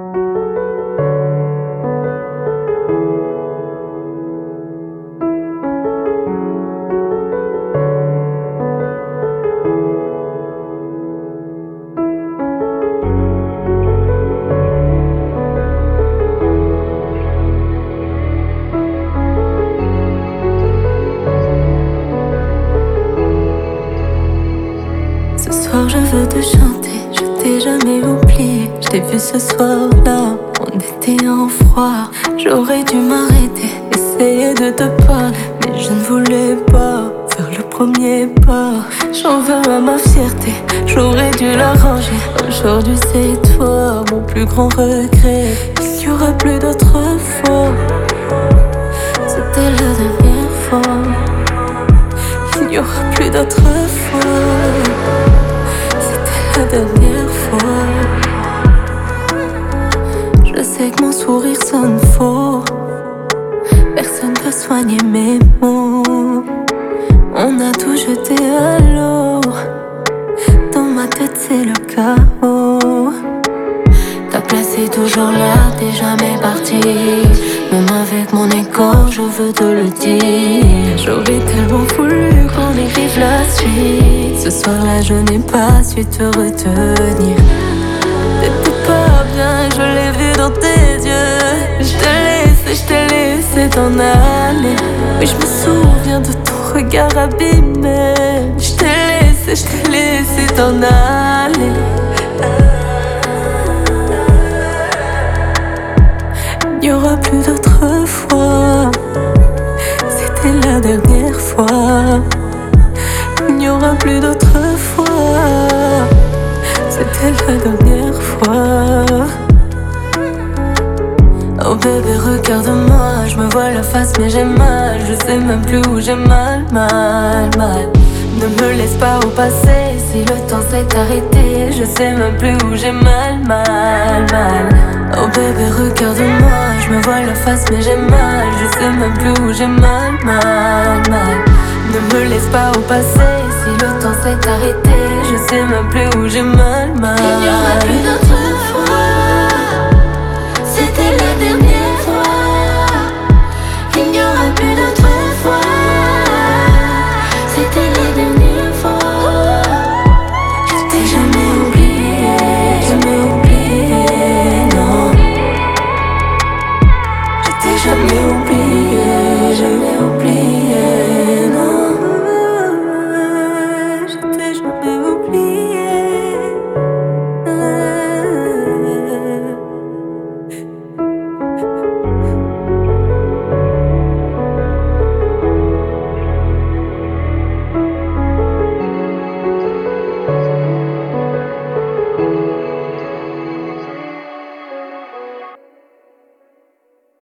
Ce soir je veux te chanter, je t'ai jamais oublié. Je t'ai vu ce soir-là, on était en froid. J'aurais dû m'arrêter, essayer de te parler, mais je ne voulais pas faire le premier pas. J'en veux à ma fierté, j'aurais dû l'arranger. Aujourd'hui c'est toi, mon plus grand regret. Il y aura plus d'autres fois, c'était la dernière fois. Il y aura plus d'autres fois, la dernière fois. Je sais que mon sourire sonne faux, personne peut soigner mes mots. On a tout jeté à l'eau, dans ma tête c'est le chaos. Ta place est toujours là, t'es jamais parti. Même avec mon écho, je veux te le dire. J'aurais tellement voulu qu'on écrive la suite. Ce soir-là, je n'ai pas su te retenir. T'étais pas bien, je l'ai vu dans tes yeux. Je t'ai laissé t'en aller. Oui, je me souviens de ton regard abîmé. Je t'ai laissé t'en aller. Il n'y aura plus d'autres fois, c'était la dernière fois. Il n'y aura plus d'autres fois, c'était la dernière fois. Oh bébé regarde-moi, je me vois la face mais j'ai mal. Je sais même plus où j'ai mal. Ne me laisse pas au passé, si le temps s'est arrêté. Je sais même plus où j'ai mal. Oh bébé regarde-moi, je me vois la face mais j'ai mal. Je sais même plus où j'ai mal. Ne me laisse pas au passé, si le temps s'est arrêté. Je sais même plus où j'ai mal. Il n'y aura plus d'autres